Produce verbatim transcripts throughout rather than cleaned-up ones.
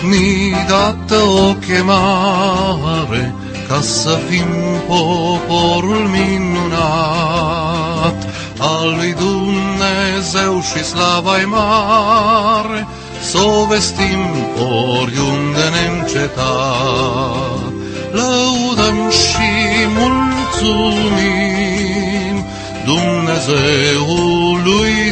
ni dată o chemare ca să fim poporul minunat al lui Dumnezeu și slava-i mare, s-o vestim oriunde neîncetat. Lăudăm și mulțumim Dumnezeului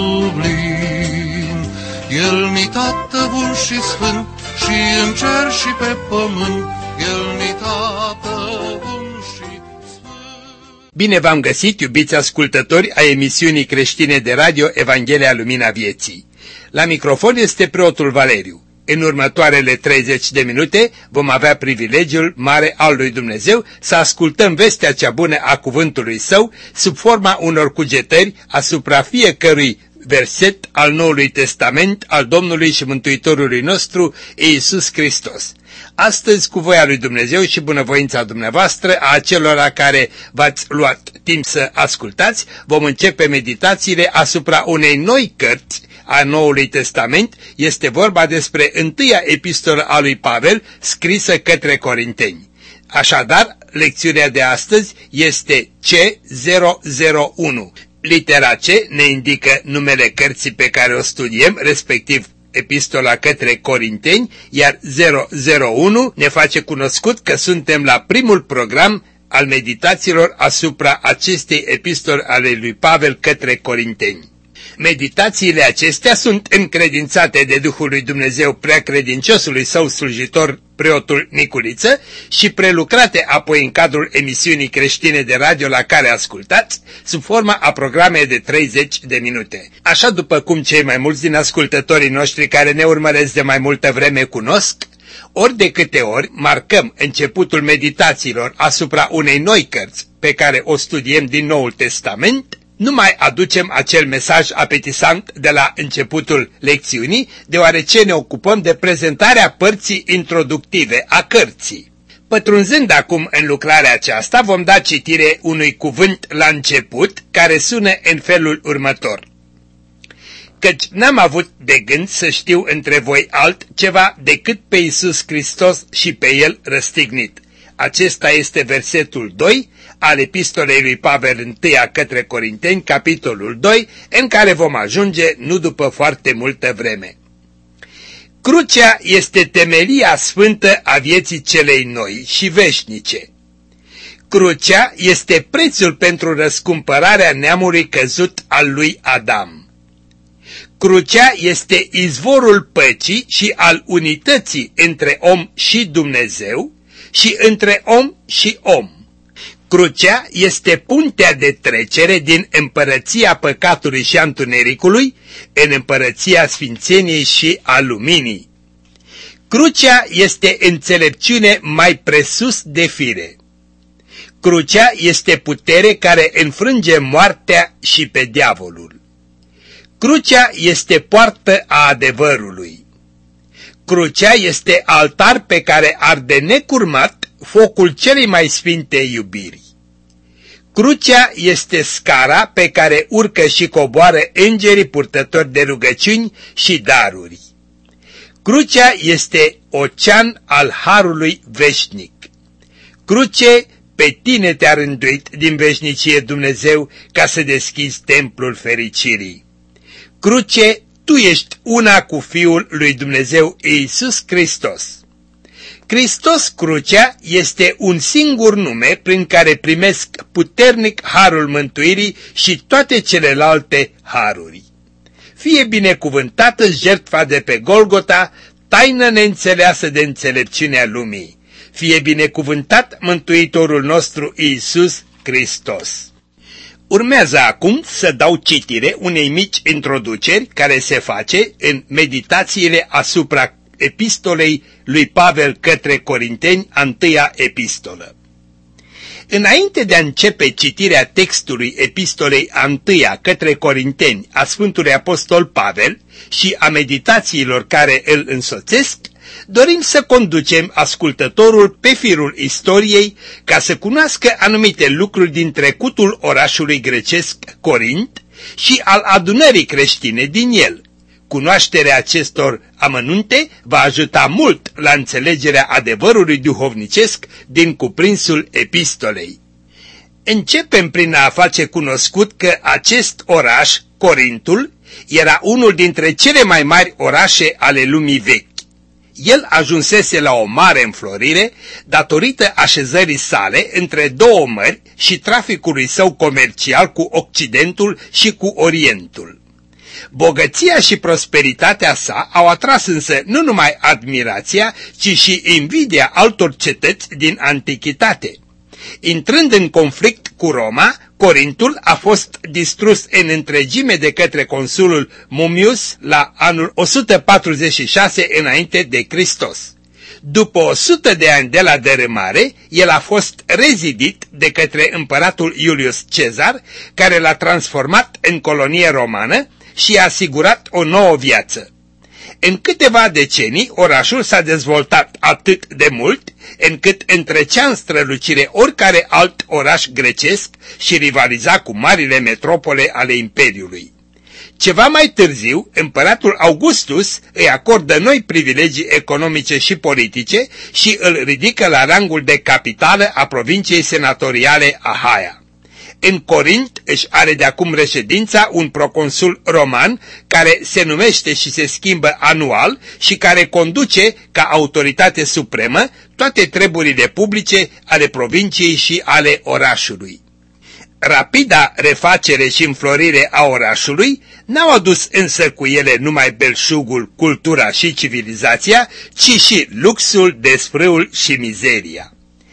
sublim. El-ni Tată bun și sfânt și în cer și pe pământ, El-ni Tată bun și sfânt. Bine v-am găsit, iubiți ascultători a emisiunii creștine de radio Evanghelia Lumina Vieții. La microfon este preotul Valeriu. În următoarele treizeci de minute vom avea privilegiul mare al lui Dumnezeu să ascultăm vestea cea bună a cuvântului Său sub forma unor cugetări asupra fiecărui verset al Noului Testament al Domnului și Mântuitorului nostru Iisus Hristos. Astăzi, cu voia lui Dumnezeu și bunăvoința dumneavoastră, a acelora care v-ați luat timp să ascultați, vom începe meditațiile asupra unei noi cărți a Noului Testament. Este vorba despre întâia epistolă a lui Pavel, scrisă către Corinteni. Așadar, lecțiunea de astăzi este C zero zero unu. Litera C ne indică numele cărții pe care o studiem, respectiv epistola către Corinteni, iar zero zero unu ne face cunoscut că suntem la primul program al meditațiilor asupra acestei epistole ale lui Pavel către Corinteni. Meditațiile acestea sunt încredințate de Duhul lui Dumnezeu preacredinciosului său slujitor, preotul Niculiță, și prelucrate apoi în cadrul emisiunii creștine de radio la care ascultați, sub forma a programe de treizeci de minute. Așa după cum cei mai mulți din ascultătorii noștri care ne urmăresc de mai multă vreme cunosc, ori de câte ori marcăm începutul meditațiilor asupra unei noi cărți pe care o studiem din Noul Testament, nu mai aducem acel mesaj apetisant de la începutul lecțiunii, deoarece ne ocupăm de prezentarea părții introductive a cărții. Pătrunzând acum în lucrarea aceasta, vom da citire unui cuvânt la început, care sună în felul următor. Căci n-am avut de gând să știu între voi altceva decât pe Iisus Hristos și pe El răstignit. Acesta este versetul doi al epistolei lui Pavel întâia către Corinteni, capitolul doi, în care vom ajunge nu după foarte multă vreme. Crucea este temelia sfântă a vieții celei noi și veșnice. Crucea este prețul pentru răscumpărarea neamului căzut al lui Adam. Crucea este izvorul păcii și al unității între om și Dumnezeu și între om și om. Crucea este puntea de trecere din împărăția păcatului și a întunericului în împărăția sfințeniei și a luminii. Crucea este înțelepciune mai presus de fire. Crucea este putere care înfrânge moartea și pe diavolul. Crucea este poartă a adevărului. Crucea este altar pe care arde necurmat focul celei mai sfinte iubiri. Crucea este scara pe care urcă și coboară îngerii purtători de rugăciuni și daruri. Crucea este ocean al harului veșnic. Cruce, pe tine te-a rânduit din veșnicie Dumnezeu ca să deschizi templul fericirii. Cruce, tu ești una cu Fiul lui Dumnezeu Iisus Hristos. Hristos Crucea este un singur nume prin care primesc puternic harul mântuirii și toate celelalte haruri. Fie binecuvântată jertfa de pe Golgota, taină neînțeleasă de înțelepciunea lumii. Fie binecuvântat Mântuitorul nostru Iisus Hristos. Urmează acum să dau citire unei mici introduceri care se face în meditațiile asupra epistolei lui Pavel către Corinteni, a întâia epistolă. Înainte de a începe citirea textului epistolei a întâia către Corinteni a Sfântului Apostol Pavel și a meditațiilor care îl însoțesc, dorim să conducem ascultătorul pe firul istoriei ca să cunoască anumite lucruri din trecutul orașului grecesc Corint și al adunării creștine din el, Cunoașterea acestor amănunte va ajuta mult la înțelegerea adevărului duhovnicesc din cuprinsul epistolei. Începem prin a face cunoscut că acest oraș, Corintul, era unul dintre cele mai mari orașe ale lumii vechi. El ajunsese la o mare înflorire datorită așezării sale între două mări și traficului său comercial cu Occidentul și cu Orientul. Bogăția și prosperitatea sa au atras însă nu numai admirația, ci și invidia altor cetăți din antichitate. Intrând în conflict cu Roma, Corintul a fost distrus în întregime de către consulul Mummius la anul o sută patruzeci și șase înainte de Hristos. După o sută de ani de la dărâmare, el a fost rezidit de către împăratul Iulius Cezar, care l-a transformat în colonie romană și i-a asigurat o nouă viață. În câteva decenii, orașul s-a dezvoltat atât de mult, încât întrecea în strălucire oricare alt oraș grecesc și rivaliza cu marile metropole ale Imperiului. Ceva mai târziu, împăratul Augustus îi acordă noi privilegii economice și politice și îl ridică la rangul de capitală a provinciei senatoriale Ahaia. În Corint își are de acum reședința un proconsul roman care se numește și se schimbă anual și care conduce ca autoritate supremă toate treburile publice ale provinciei și ale orașului. Rapida refacere și înflorire a orașului n-au adus însă cu ele numai belșugul, cultura și civilizația, ci și luxul, desfrâul și mizeria.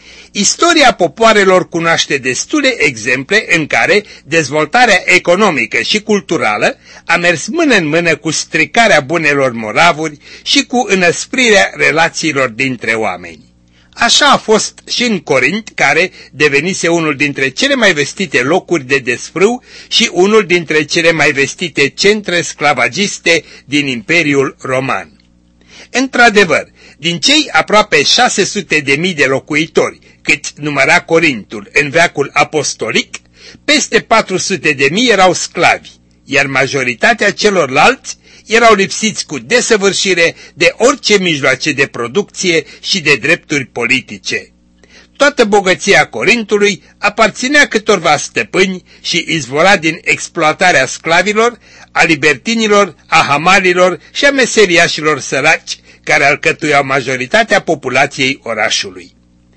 Istoria popoarelor cunoaște destule exemple în care dezvoltarea economică și culturală a mers mână în mână cu stricarea bunelor moravuri și cu înăsprirea relațiilor dintre oameni. Așa a fost și în Corint, care devenise unul dintre cele mai vestite locuri de desfrâu și unul dintre cele mai vestite centre sclavagiste din Imperiul Roman. Într-adevăr, din cei aproape șase sute de mii de locuitori cât număra Corintul în veacul apostolic, peste patru sute de mii erau sclavi, iar majoritatea celorlalți erau lipsiți cu desăvârșire de orice mijloace de producție și de drepturi politice. Toată bogăția Corintului aparținea câtorva stăpâni și izvora din exploatarea sclavilor, a libertinilor, a hamalilor și a meseriașilor săraci, care alcătuiau majoritatea populației orașului.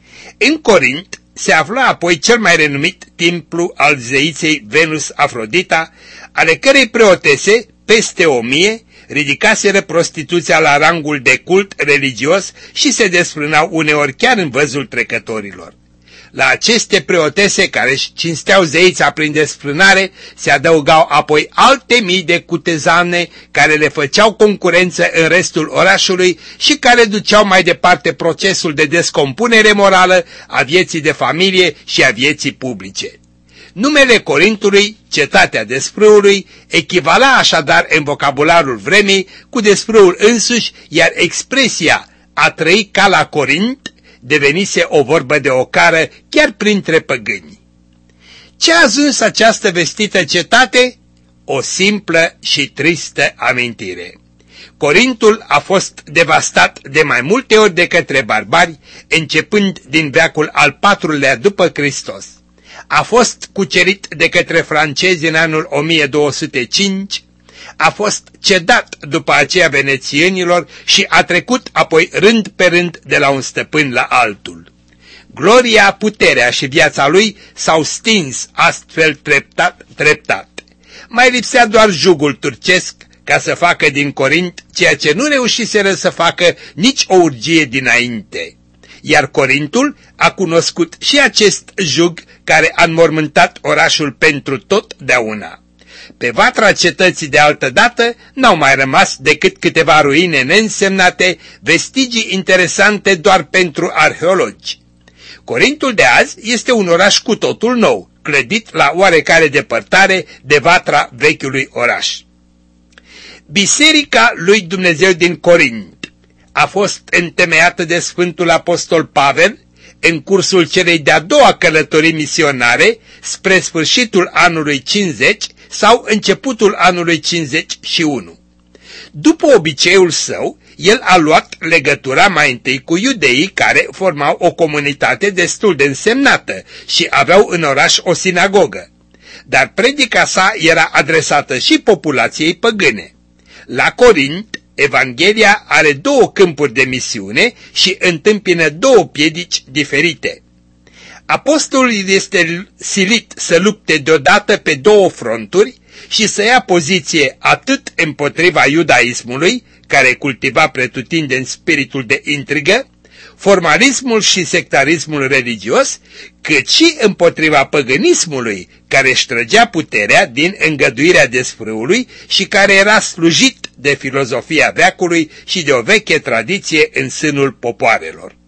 În Corint se afla apoi cel mai renumit templu al zeiței Venus Afrodita, ale cărei preotese, peste o mie, ridicaseră prostituția la rangul de cult religios și se desfrânau uneori chiar în văzul trecătorilor. La aceste preotese care își cinsteau zeița prin desfrânare se adăugau apoi alte mii de cutezane care le făceau concurență în restul orașului și care duceau mai departe procesul de descompunere morală a vieții de familie și a vieții publice. Numele Corintului, cetatea desfrâului, echivala așadar în vocabularul vremii cu desfrâul însuși, iar expresia a trăi ca la Corint devenise o vorbă de ocară chiar printre păgâni. Ce a ajuns această vestită cetate? O simplă și tristă amintire. Corintul a fost devastat de mai multe ori de către barbari, începând din veacul al patrulea după Hristos. A fost cucerit de către francezi în anul o mie două sute cinci, a fost cedat după aceea venețienilor și a trecut apoi rând pe rând de la un stăpân la altul. Gloria, puterea și viața lui s-au stins astfel treptat, treptat. Mai lipsea doar jugul turcesc ca să facă din Corint ceea ce nu reușiseră să facă nici o urgie dinainte. Iar Corintul a cunoscut și acest jug care a înmormântat orașul pentru totdeauna. Pe vatra cetății de altădată n-au mai rămas decât câteva ruine neînsemnate, vestigii interesante doar pentru arheologi. Corintul de azi este un oraș cu totul nou, clădit la oarecare depărtare de vatra vechiului oraș. Biserica lui Dumnezeu din Corint a fost întemeiată de Sfântul Apostol Pavel în cursul celei de-a doua călătorii misionare spre sfârșitul anului cincizeci sau începutul anului cincizeci și unu. După obiceiul său, el a luat legătura mai întâi cu iudeii care formau o comunitate destul de însemnată și aveau în oraș o sinagogă. Dar predica sa era adresată și populației păgâne. La Corint, Evanghelia are două câmpuri de misiune și întâmpină două piedici diferite. Apostolul este silit să lupte deodată pe două fronturi și să ia poziție atât împotriva iudaismului, care cultiva pretutindeni spiritul de intrigă, formalismul și sectarismul religios, cât și împotriva păgânismului, care își trăgea puterea din îngăduirea desfrâului și care era slujit de filozofia veacului și de o veche tradiție în sânul popoarelor.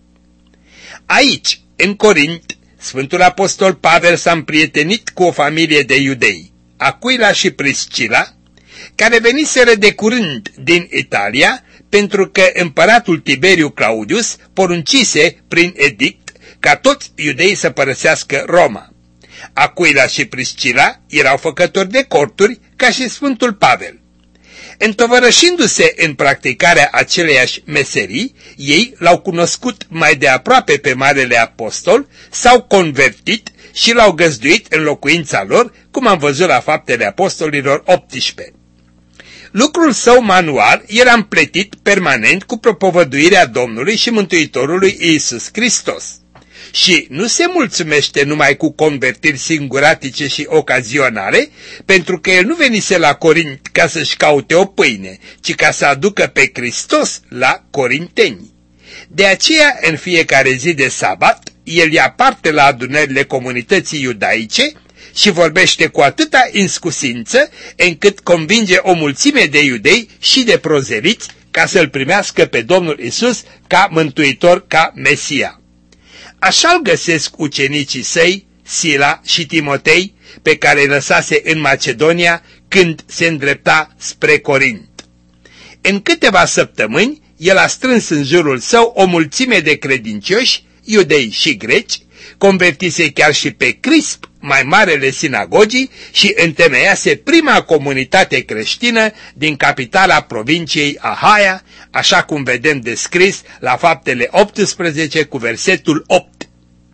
Aici, în Corint, Sfântul Apostol Pavel s-a împrietenit cu o familie de iudei, Aquila și Priscila, care veniseră de curând din Italia, pentru că împăratul Tiberiu Claudius poruncise prin edict ca toți iudeii să părăsească Roma. Aquila și Priscila erau făcători de corturi ca și Sfântul Pavel. Întovărășindu-se în practicarea aceleiași meserii, ei l-au cunoscut mai de aproape pe Marele Apostol, s-au convertit și l-au găzduit în locuința lor, cum am văzut la Faptele Apostolilor optsprezece. Lucrul său manual era împletit permanent cu propovăduirea Domnului și Mântuitorului Iisus Hristos. Și nu se mulțumește numai cu convertiri singuratice și ocazionale, pentru că el nu venise la Corint ca să-și caute o pâine, ci ca să aducă pe Hristos la corinteni. De aceea, în fiecare zi de sabat, el ia parte la adunările comunității iudaice și vorbește cu atâta inscusință încât convinge o mulțime de iudei și de prozeliți ca să-l primească pe Domnul Isus ca mântuitor, ca Mesia. Așa-l găsesc ucenicii săi, Sila și Timotei, pe care îi lăsase în Macedonia când se îndrepta spre Corint. În câteva săptămâni, el a strâns în jurul său o mulțime de credincioși, iudei și greci, convertise chiar și pe Crisp, mai marele sinagogii, și întemeiase prima comunitate creștină din capitala provinciei Ahaia, așa cum vedem descris la Faptele optsprezece cu versetul opt.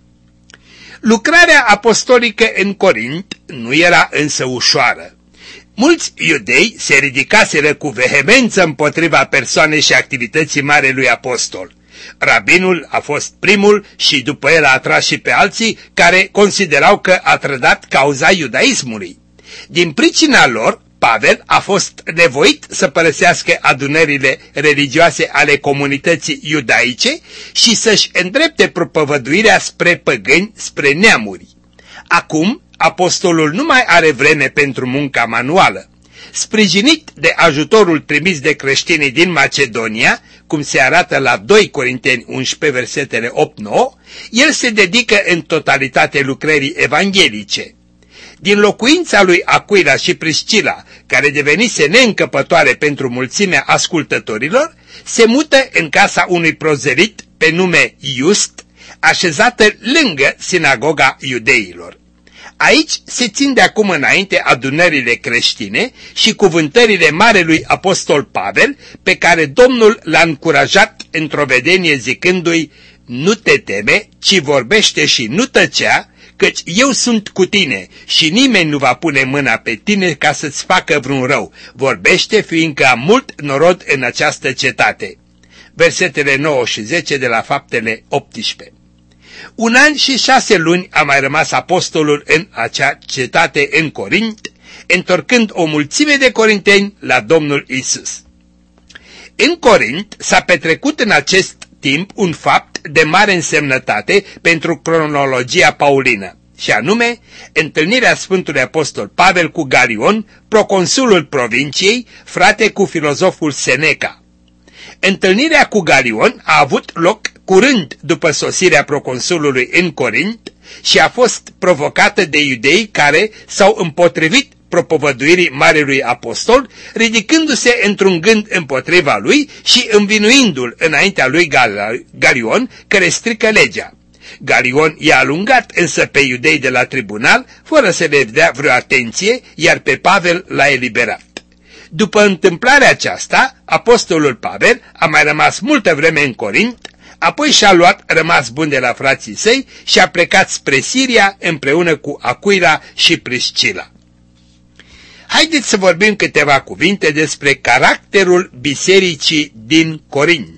Lucrarea apostolică în Corint nu era însă ușoară. Mulți iudei se ridicaseră cu vehemență împotriva persoanei și activității Marelui Apostol. Rabinul a fost primul și după el a atras și pe alții care considerau că a trădat cauza iudaismului. Din pricina lor, Pavel a fost nevoit să părăsească adunările religioase ale comunității iudaice și să-și îndrepte propovăduirea spre păgâni, spre neamuri. Acum, apostolul nu mai are vreme pentru munca manuală. Sprijinit de ajutorul trimis de creștinii din Macedonia, cum se arată la doi Corinteni unsprezece, versetele opt nouă, el se dedică în totalitate lucrării evanghelice. Din locuința lui Aquila și Priscila, care devenise neîncăpătoare pentru mulțimea ascultătorilor, se mută în casa unui prozelit pe nume Iust, așezată lângă sinagoga iudeilor. Aici se țin de acum înainte adunările creștine și cuvântările Marelui Apostol Pavel, pe care Domnul l-a încurajat într-o vedenie zicându-i: nu te teme, ci vorbește și nu tăcea, căci eu sunt cu tine și nimeni nu va pune mâna pe tine ca să-ți facă vreun rău. Vorbește, fiindcă am mult norod în această cetate. Versetele nouă și zece de la Faptele optsprezece. Un an și șase luni a mai rămas apostolul în acea cetate în Corint, întorcând o mulțime de corinteni la Domnul Isus. În Corint s-a petrecut în acest timp un fapt de mare însemnătate pentru cronologia paulină, și anume întâlnirea Sfântului Apostol Pavel cu Galion, proconsulul provinciei, frate cu filozoful Seneca. Întâlnirea cu Galion a avut loc curând după sosirea proconsulului în Corint și a fost provocată de iudei care s-au împotrivit propovăduirii Marelui Apostol, ridicându-se într-un gând împotriva lui și învinuindu-l înaintea lui Galion, care strică legea. Galion i-a alungat însă pe iudei de la tribunal, fără să le dea vreo atenție, iar pe Pavel l-a eliberat. După întâmplarea aceasta, apostolul Pavel a mai rămas multă vreme în Corint, apoi și-a luat rămas bun de la frații săi și a plecat spre Siria împreună cu Aquila și Priscila. Haideți să vorbim câteva cuvinte despre caracterul bisericii din Corint.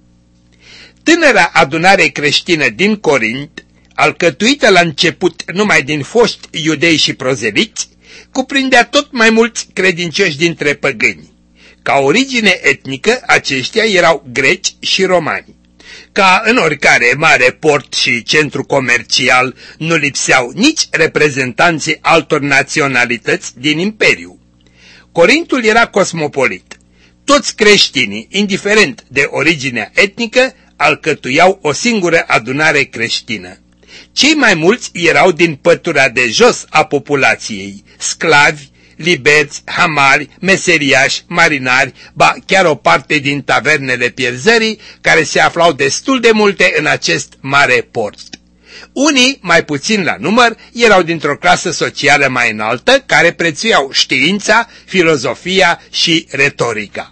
Tânăra adunare creștină din Corint, alcătuită la început numai din foști iudei și prozeliți, cuprindea tot mai mulți credincioși dintre păgâni. Ca origine etnică, aceștia erau greci și romani. Ca în oricare mare port și centru comercial, nu lipseau nici reprezentanții altor naționalități din imperiu. Corintul era cosmopolit. Toți creștinii, indiferent de originea etnică, alcătuiau o singură adunare creștină. Cei mai mulți erau din pătura de jos a populației, sclavi, liberți, hamari, meseriași, marinari, ba chiar o parte din tavernele pierzării, care se aflau destul de multe în acest mare port. Unii, mai puțin la număr, erau dintr-o clasă socială mai înaltă, care prețuiau știința, filozofia și retorica.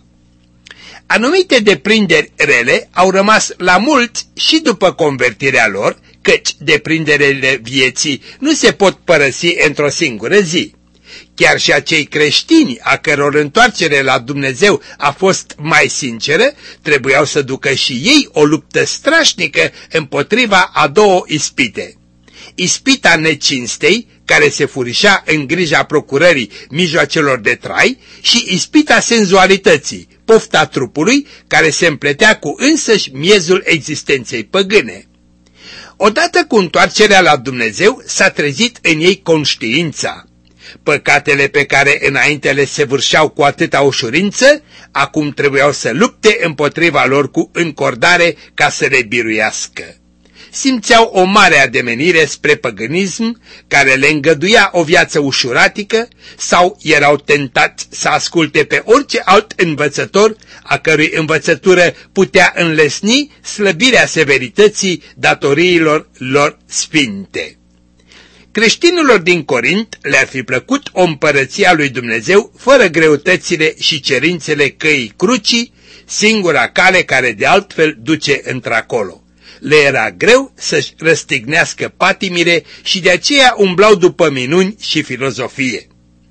Anumite deprinderi rele au rămas la mulți și după convertirea lor, căci deprinderele vieții nu se pot părăsi într-o singură zi. Chiar și acei creștini, a căror întoarcere la Dumnezeu a fost mai sinceră, trebuiau să ducă și ei o luptă strașnică împotriva a două ispite. Ispita necinstei, care se furișa în grija procurării mijloacelor de trai, și ispita senzualității, pofta trupului, care se împletea cu însăși miezul existenței păgâne. Odată cu întoarcerea la Dumnezeu s-a trezit în ei conștiința. Păcatele pe care înainte le săvârșeau cu atâta ușurință, acum trebuiau să lupte împotriva lor cu încordare ca să le biruiască. Simțeau o mare ademenire spre păgânism, care le îngăduia o viață ușuratică, sau erau tentați să asculte pe orice alt învățător, a cărui învățătură putea înlesni slăbirea severității datoriilor lor sfinte. Creștinilor din Corint le-ar fi plăcut o împărăție a lui Dumnezeu fără greutățile și cerințele căii crucii, singura cale care de altfel duce într-acolo. Le era greu să-și răstignească patimile și de aceea umblau după minuni și filozofie.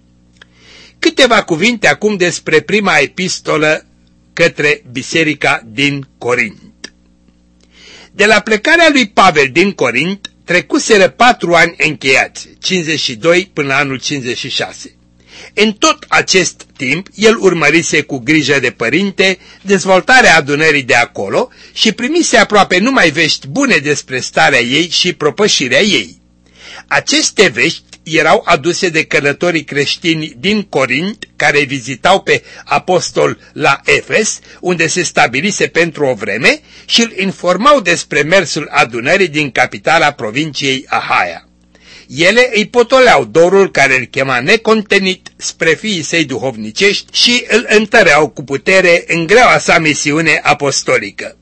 Câteva cuvinte acum despre prima epistolă către biserica din Corint. De la plecarea lui Pavel din Corint, trecuseră patru ani încheiați, cincizeci și doi până la anul cincizeci și șase. În tot acest timp, el urmărise cu grijă de părinte dezvoltarea adunării de acolo și primise aproape numai vești bune despre starea ei și propășirea ei. Aceste vești erau aduse de călătorii creștini din Corint, care vizitau pe apostol la Efes, unde se stabilise pentru o vreme, și îl informau despre mersul adunării din capitala provinciei Ahaia. Ele îi potoleau dorul care îl chema necontenit spre fiii săi duhovnicești și îl întăreau cu putere în greaua sa misiune apostolică.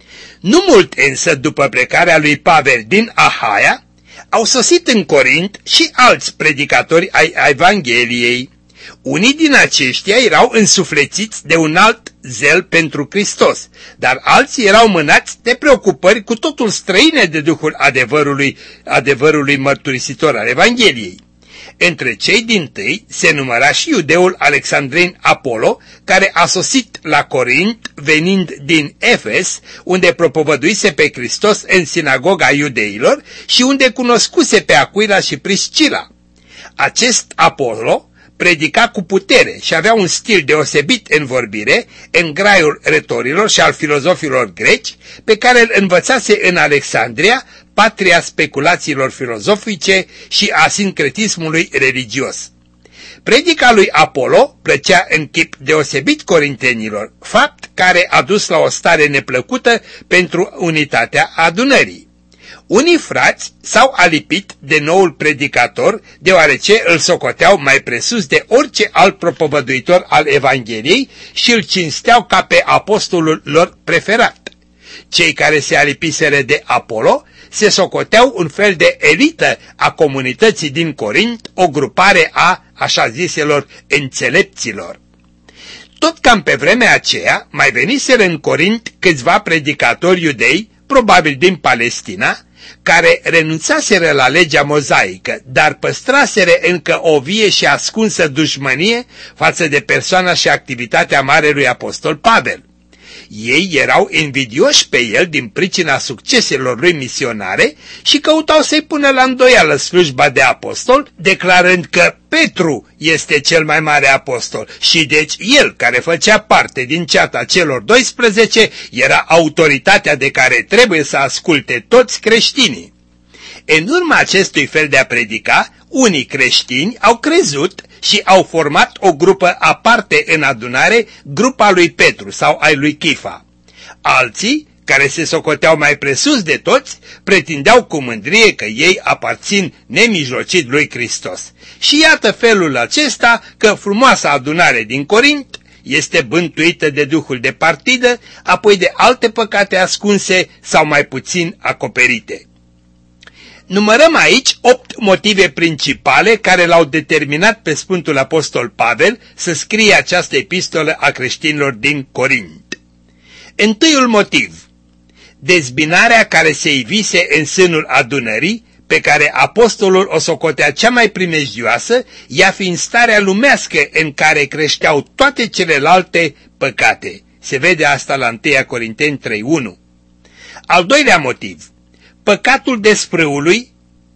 Nu mult însă după plecarea lui Pavel din Ahaia, au sosit în Corint și alți predicatori ai Evangheliei. Unii din aceștia erau însuflețiți de un alt zel pentru Hristos, dar alții erau mânați de preocupări cu totul străine de Duhul adevărului, adevărului mărturisitor al Evangheliei. Între cei dintâi se număra și iudeul Alexandrin Apolo, care a sosit la Corint venind din Efes, unde propovăduise pe Hristos în sinagoga iudeilor și unde cunoscuse pe Aquila și Priscila. Acest Apolo predica cu putere și avea un stil deosebit în vorbire, în graiul retorilor și al filozofilor greci, pe care îl învățase în Alexandria, patria speculațiilor filozofice și a sincretismului religios. Predica lui Apolo plăcea în chip deosebit corintenilor, fapt care a dus la o stare neplăcută pentru unitatea adunării. Unii frați s-au alipit de noul predicator, deoarece îl socoteau mai presus de orice alt propovăduitor al Evangheliei și îl cinsteau ca pe apostolul lor preferat. Cei care se alipiseră de Apolo se socoteau un fel de elită a comunității din Corint, o grupare a așa ziselor înțelepților. Tot cam pe vremea aceea mai veniseră în Corint câțiva predicatori iudei, probabil din Palestina, care renunțaseră la legea mozaică, dar păstraseră încă o vie și ascunsă dușmănie față de persoana și activitatea marelui apostol Pavel. Ei erau invidioși pe el din pricina succeselor lui misionare și căutau să-i pună la îndoială slujba de apostol, declarând că Petru este cel mai mare apostol și deci el, care făcea parte din ceata celor doisprezece, era autoritatea de care trebuie să asculte toți creștinii. În urma acestui fel de a predica, unii creștini au crezut și au format o grupă aparte în adunare, grupa lui Petru sau ai lui Chifa. Alții, care se socoteau mai presus de toți, pretindeau cu mândrie că ei aparțin nemijlocit lui Hristos. Și iată felul acesta că frumoasa adunare din Corint este bântuită de duhul de partidă, apoi de alte păcate ascunse sau mai puțin acoperite. Numărăm aici opt motive principale care l-au determinat pe Sfântul Apostol Pavel să scrie această epistolă a creștinilor din Corint. Întâiul motiv: dezbinarea care se ivise în sânul adunării, pe care apostolul o socotea cea mai primejdioasă, ea fiind starea lumească în care creșteau toate celelalte păcate. Se vede asta la întâi Corinteni trei unu. Al doilea motiv: păcatul desfrâului.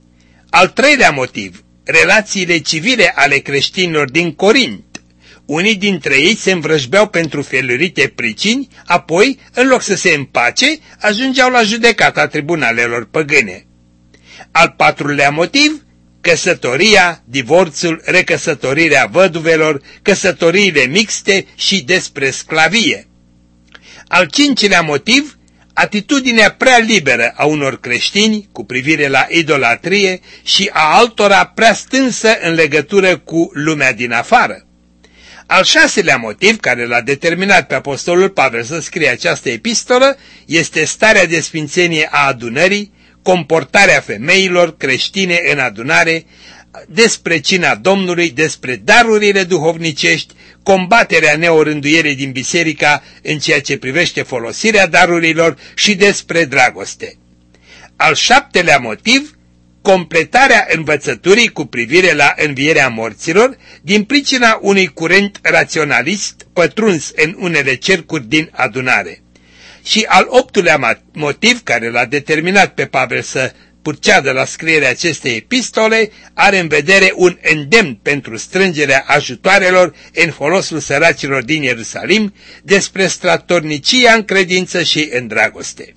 Al treilea motiv: relațiile civile ale creștinilor din Corint. Unii dintre ei se învrăjbeau pentru felurite pricini, apoi, în loc să se împace, ajungeau la judecata tribunalelor păgâne. Al patrulea motiv: căsătoria, divorțul, recăsătorirea văduvelor, căsătoriile mixte și despre sclavie. Al cincilea motiv: atitudinea prea liberă a unor creștini cu privire la idolatrie și a altora prea stânsă în legătură cu lumea din afară. Al șaselea motiv care l-a determinat pe apostolul Pavel să scrie această epistolă este starea de sfințenie a adunării, comportarea femeilor creștine în adunare, despre cina Domnului, despre darurile duhovnicești, combaterea neorânduierii din biserica în ceea ce privește folosirea darurilor și despre dragoste. Al șaptelea motiv: completarea învățăturii cu privire la învierea morților din pricina unui curent raționalist pătruns în unele cercuri din adunare. Și al optulea motiv care l-a determinat pe Pavel să purceadă la scrierea acestei epistole are în vedere un îndemn pentru strângerea ajutoarelor în folosul săracilor din Ierusalim, despre statornicia în credință și în dragoste.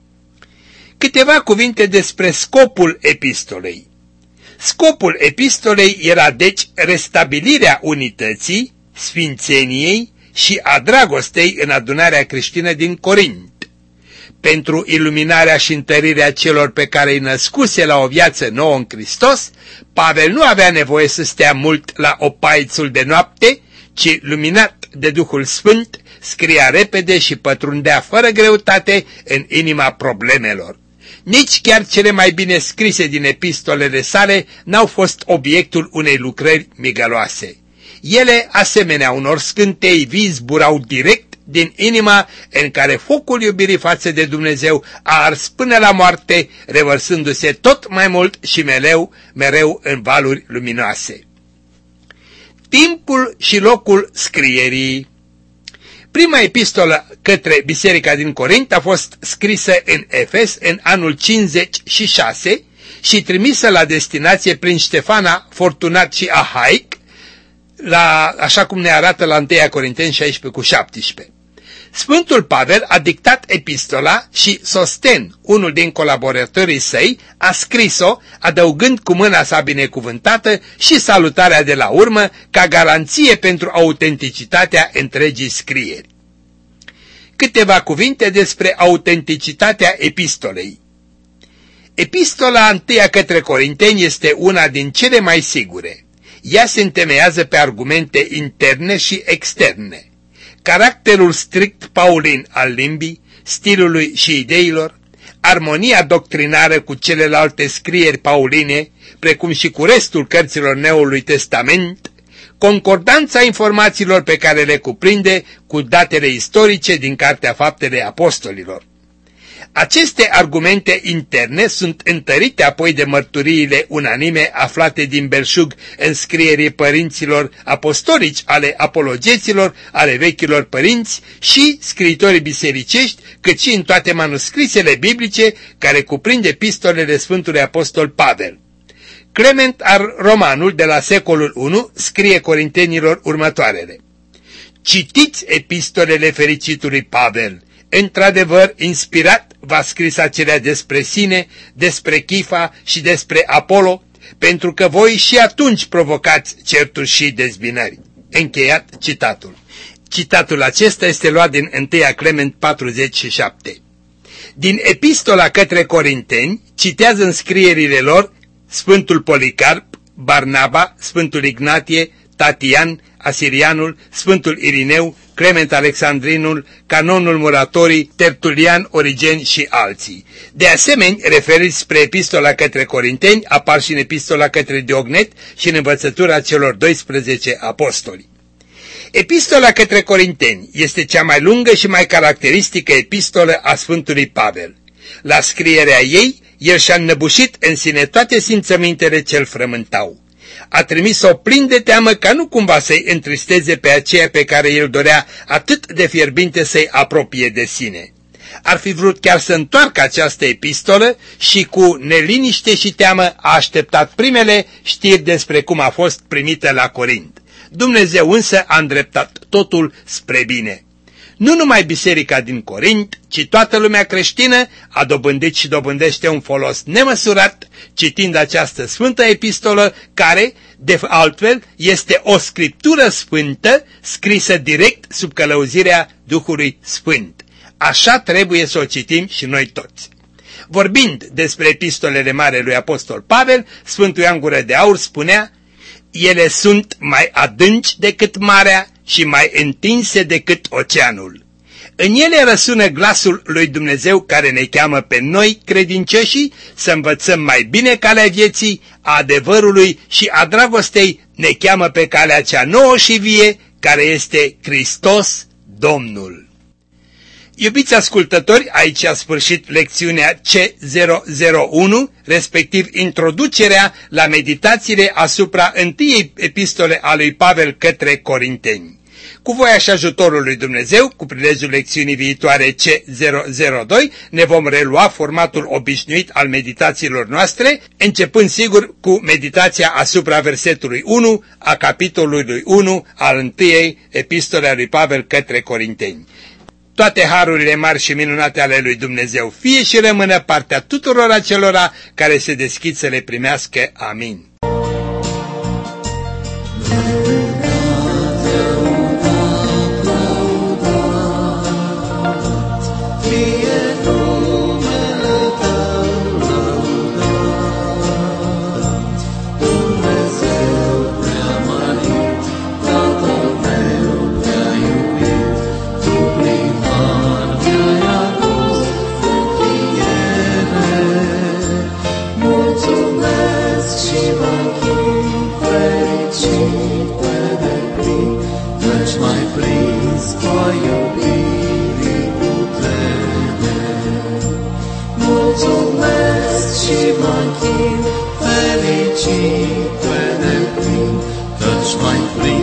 Câteva cuvinte despre scopul epistolei. Scopul epistolei era deci restabilirea unității, sfințeniei și a dragostei în adunarea creștină din Corint. Pentru iluminarea și întărirea celor pe care îi născuse la o viață nouă în Hristos, Pavel nu avea nevoie să stea mult la opaițul de noapte, ci, luminat de Duhul Sfânt, scria repede și pătrundea fără greutate în inima problemelor. Nici chiar cele mai bine scrise din epistolele sale n-au fost obiectul unei lucrări migăloase. Ele, asemenea unor scântei vii, zburau direct din inima în care focul iubirii față de Dumnezeu a ars până la moarte, revărsându-se tot mai mult și mereu, mereu în valuri luminoase. Timpul și locul scrierii. Prima epistolă către biserica din Corint a fost scrisă în Efes în anul cincizeci și șase și trimisă la destinație prin Ștefana, Fortunat și Ahaic, la, așa cum ne arată la întâi Corinteni șaisprezece cu șaptesprezece. Sfântul Pavel a dictat epistola și Sosten, unul din colaboratorii săi, a scris-o, adăugând cu mâna sa binecuvântată și salutarea de la urmă ca garanție pentru autenticitatea întregii scrieri. Câteva cuvinte despre autenticitatea epistolei. Epistola întâia către Corinteni este una din cele mai sigure. Ea se întemeiază pe argumente interne și externe. Caracterul strict paulin al limbii, stilului și ideilor, armonia doctrinară cu celelalte scrieri pauline, precum și cu restul cărților Noului Testament, concordanța informațiilor pe care le cuprinde cu datele istorice din Cartea Faptele Apostolilor. Aceste argumente interne sunt întărite apoi de mărturiile unanime aflate din belșug în scrierii părinților apostolici, ale apologeților, ale vechilor părinți și scriitorii bisericești, cât și în toate manuscrisele biblice care cuprind epistolele Sfântului Apostol Pavel. Clement al Romanul de la secolul I scrie corintenilor următoarele: citiți epistolele fericitului Pavel. Într-adevăr, inspirat, v-a scris acelea despre sine, despre Chifa și despre Apollo, pentru că voi și atunci provocați certuri și dezbinări. Încheiat citatul. Citatul acesta este luat din întâi Clement patruzeci și șapte. Din epistola către Corinteni citează în scrierile lor Sfântul Policarp, Barnaba, Sfântul Ignatie, Tatian, Asirianul, Sfântul Irineu, Clement Alexandrinul, Canonul Muratorii, Tertulian, Origen și alții. De asemenea, referiți spre epistola către Corinteni, apar și în epistola către Diognet și în învățătura celor doisprezece apostoli. Epistola către Corinteni este cea mai lungă și mai caracteristică epistolă a Sfântului Pavel. La scrierea ei, el și-a înnăbușit în sine toate simțămintele ce-l frământau. A trimis-o plin de teamă ca nu cumva să-i întristeze pe aceea pe care el dorea atât de fierbinte să-i apropie de sine. Ar fi vrut chiar să întoarcă această epistolă și cu neliniște și teamă a așteptat primele știri despre cum a fost primită la Corint. Dumnezeu însă a îndreptat totul spre bine. Nu numai biserica din Corint, ci toată lumea creștină a dobândit și dobândește un folos nemăsurat citind această sfântă epistolă care, de altfel, este o scriptură sfântă scrisă direct sub călăuzirea Duhului Sfânt. Așa trebuie să o citim și noi toți. Vorbind despre epistolele Marelui Apostol Pavel, Sfântul Ioan Gură de Aur spunea: ele sunt mai adânci decât marea și mai întinse decât oceanul. În ele răsună glasul lui Dumnezeu care ne cheamă pe noi, credincioșii, să învățăm mai bine calea vieții, a adevărului și a dragostei, ne cheamă pe calea cea nouă și vie, care este Hristos Domnul. Iubiți ascultători, aici a sfârșit lecțiunea C zero zero unu, respectiv introducerea la meditațiile asupra întâiei epistole a lui Pavel către Corinteni. Cu voia și ajutorul lui Dumnezeu, cu prilejul lecțiunii viitoare C zero zero doi, ne vom relua formatul obișnuit al meditațiilor noastre, începând sigur cu meditația asupra versetului unu a capitolului unu al întâiei epistole a lui Pavel către Corinteni. Toate harurile mari și minunate ale lui Dumnezeu fie și rămână partea tuturor acelora care se deschid să le primească. Amin. Fericit pe deplin, căci mai plin